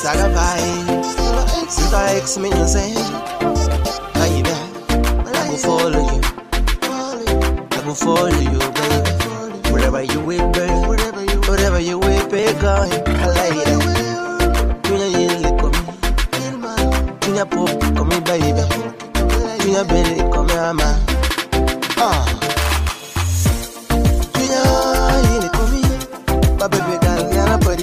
Saga vibes, strikes me insane. Baby, I go follow you. I go follow you, baby. Wherever you will, baby. Wherever you will, baby, girl. I like that. Tunya yele komi, tunya pop komi, baby. Tunya belly komi, ama. Tunya yele komi, my baby girl, yana body.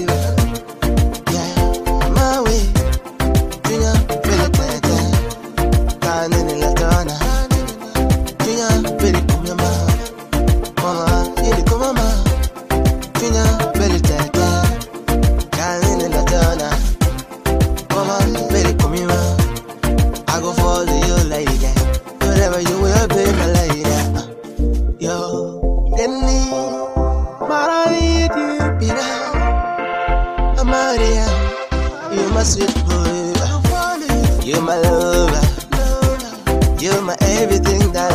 I go follow you like that. Whatever you will, baby, my lady. Yo, Denny, Maria, Pira, Amaria, you my sweet boy, you my lover, you my everything that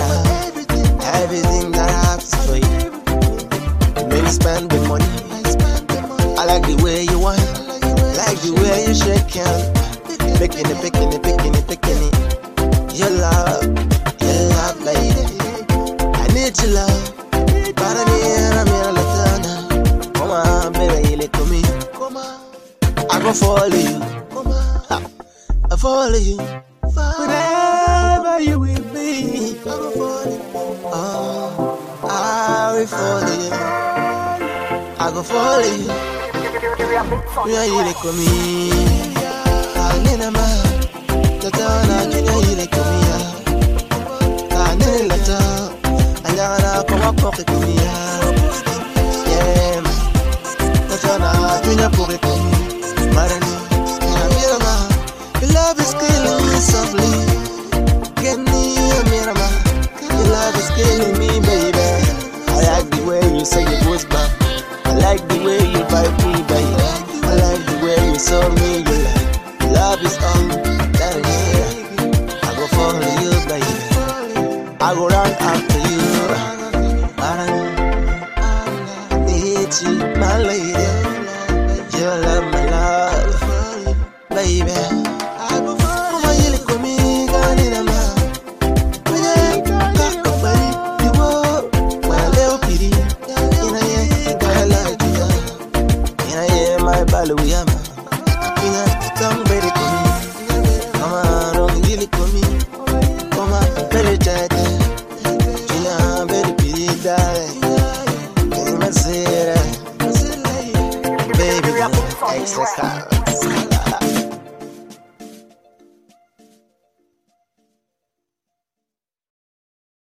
I have for you. Maybe spend the money. I like the way you want, like the way you shake it. Picking it. Your love, lady. I need your love. Para mira, latana. Come on, baby, you let me. I go follow you. I follow you. Wherever you will be. I go follow you. Oh, I will follow you. I go follow you. Yeah, you let me. Ninama, Latana, you come here. Can't let her. And I come up pocket to me. Yeah, Latana, you know, pocket to me. Marani, your love is killing me softly. Get me a mirama. Your love is killing me, baby. I like the way you say your voice back. I like the way you vibe me, baby. I like the way you saw me, you like. Love is all that is here. I go follow you, baby. I go run after you. I need you, my lady. You love my love, baby. I go follow you, like me, God in a man. When I got a buddy, you walk my little pity. In a year, I like you. In a year, my balloon. Come baby to me, come on, don't really come me. Come on, very tight, Gina, very pretty, darling. Can you say that? Baby, extra stars.